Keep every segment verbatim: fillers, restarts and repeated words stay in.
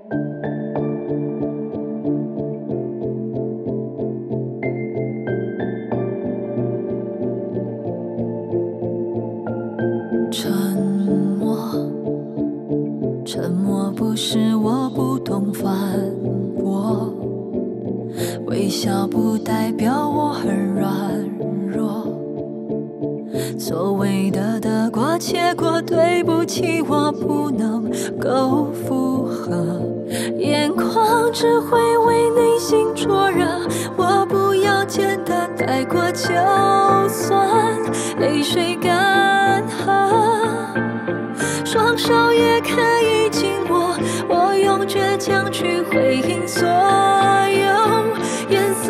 沉默，沉默不是我不懂反驳，微笑不代表我很软弱。所谓的得过且过，对不起，我不能够附和。眼眶只会为内心灼热，我不要简单带过就算，泪水干涸。双手也可以紧握，我用倔强去回应所有颜色。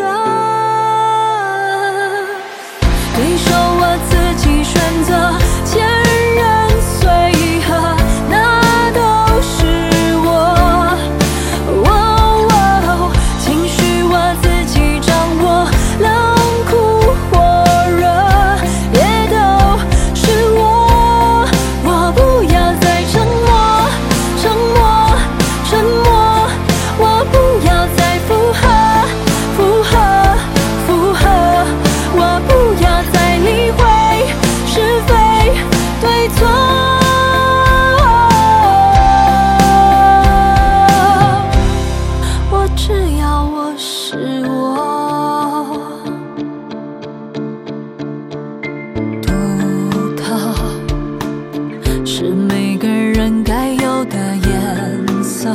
对手我自己选择，前人随和，那都是我。哦哦，情绪我自己掌握，冷酷火热也都是我。我不要再沉默，沉默，沉默。我不要再附和，附和，附和。我不要再理会是非对错。我只要我是我。独特是每个人该有的颜色，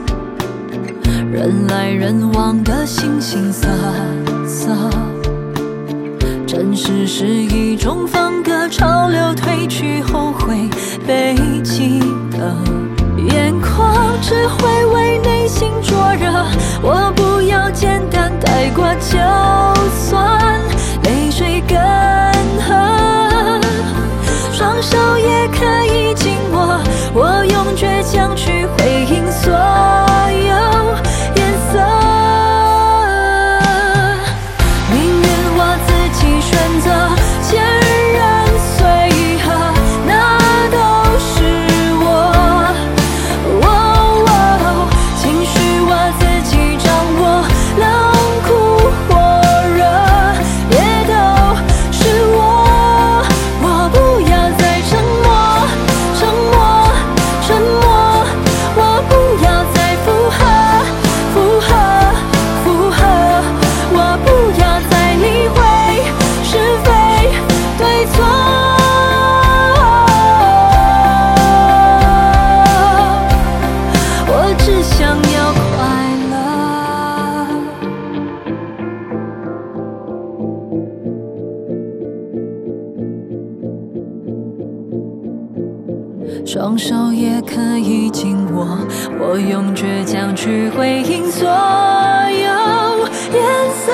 人来人往的形形色色。真实是一种风格，潮流褪去后会被记得。眼眶只会为内心灼热，我不要简单带过就算，泪水干涸。双手也可以紧握，我用倔强去回应所有颜色。选择前人随和，那都是我。哦哦，情绪我自己掌握，冷酷火热也都是我。我不要再沉默，沉默，沉默。我不要再附和，附和，附和。我不要再理会是非对错。我只想要快乐。双手也可以紧握，我用倔强去回应所有颜色。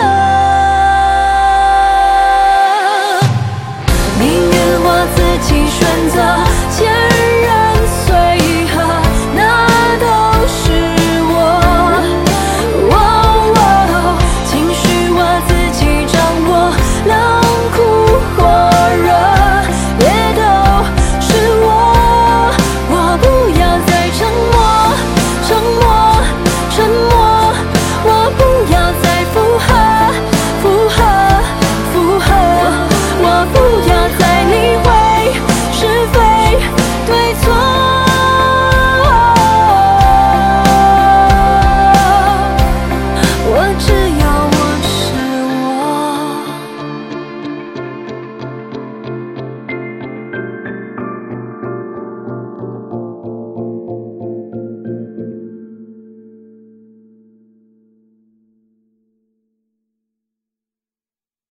命运我自己选择。